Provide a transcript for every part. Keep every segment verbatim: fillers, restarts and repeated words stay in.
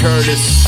Curtis.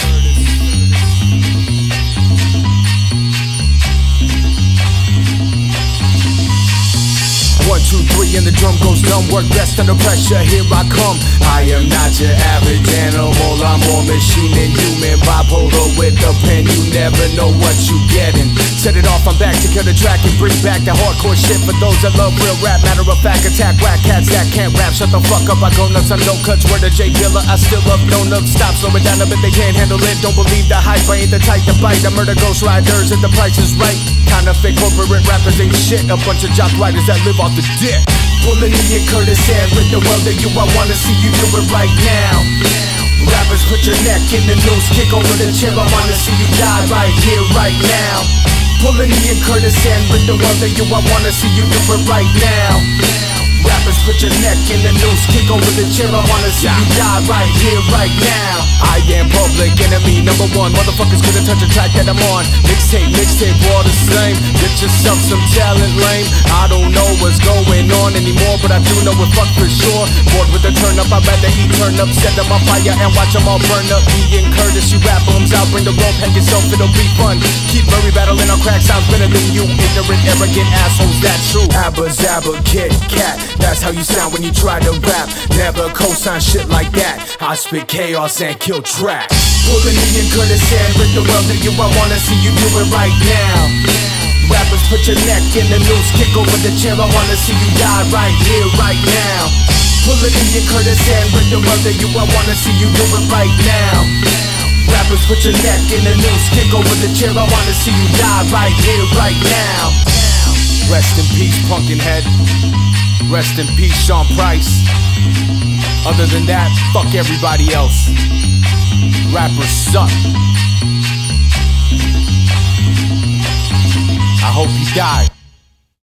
One, two, three, and the drum goes dumb. Work best under pressure, here I come. I am not your average animal, I'm more machine than human. Bipolar with a pen, you never know what you getting. Set it off, I'm back to kill the track and bring back the hardcore shit for those that love real rap. Matter of fact, attack whack cats that can't rap. Shut the fuck up, I go nuts on no cuts. Word of J Dilla, I still love donuts. Stop, slow it down a bit, they can't handle it. Don't believe the hype, I ain't the type to bite. I murder ghost riders and the price is right. Counterfeit corporate rappers ain't shit. A bunch of jock writers that live off the dick. Pulling Ian Curtis and with the world of you, I wanna see you do it right now. Rappers, put your neck in the noose, kick over the chair, I wanna see you die right here, right now. Pulling Ian Curtis and with the world of you, I wanna see you do it right now. Rappers, put your neck in the noose, kick over the chair, I wanna see you die right here, right now. I am public enemy number one. Motherfuckers couldn't touch a track that I'm on. Mixtape, mixtape, all the same. Get yourself some talent, lame. I don't know what's going on anymore, but I do know it fuck for sure. Bored with the turn up, I'd rather eat turn up, set them on fire and watch them all burn up. Ian Curtis, you rap bums out, bring the rope, hang yourself, it'll be fun. Keep Murray battling on crack, sounds better than you. Ignorant, arrogant assholes, that's true. Abba Zabba, Kit Kat, that's how you sound when you try to rap. Never co-sign shit like that. I spit chaos and kill track. Pulling Ian Curtis and with the world of you, I wanna see you do it right now. Rappers, put your neck in the noose, kick over the chair, I wanna see you die right here, right now. Pulling Ian Curtis and with the world of you, I wanna see you do it right now. Rappers, put your neck in the noose, kick over the chair, I wanna see you die right here, right now. Rest in peace, Pumpkinhead. Rest in peace, Sean Price. Other than that, fuck everybody else. Rappers suck. I hope you die.